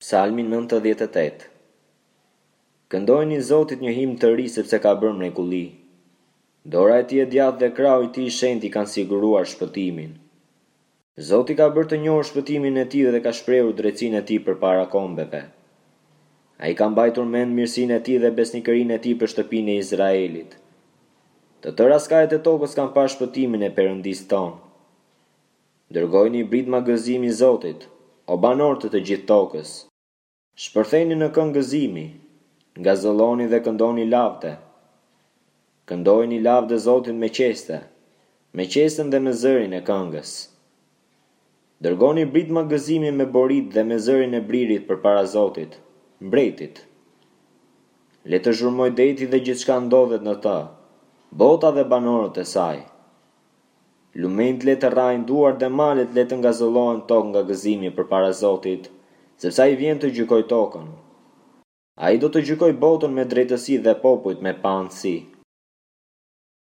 Psalmi 98. Këndojni Zotit një himn të ri sepse ka bërë mrekulli. Dora e tij e djathtë dhe krahu i tij i shenjtë i kanë siguruar shpëtimin. Zoti ka bërë të njohur shpëtimin e tij dhe ka shprehur drejtsinë e tij përpara kombeve. Ai ka mbajtur mend mirësinë e tij dhe besnikërinë e tij për shtëpinë e Izraelit. Të tëra skajet e tokës kanë parë shpëtimin e Perëndisë tonë. Dërgojni britma gëzimi Zotit, o banorë të gjithë tokës. Shpërthejni në këngë gëzimi, ngazëlloni dhe këndoni lavde. Këndojni lavde Zotit me qesten dhe me zërin e këngës. Dërgoni britma gëzimi me borit dhe me zërin e bririt përpara Zotit, mbretit. Le të zhurmoj deti dhe gjithçka ndodhet në të, bota dhe banorët e saj. Lumenjt le të rrajnë duar dhe malet le të ngazëllohen tokë nga gëzimi përpara Zotit, sepse ai vjen të gjykojë tokën. Ai do të gjykojë botën me drejtësi dhe popujt me pantësi.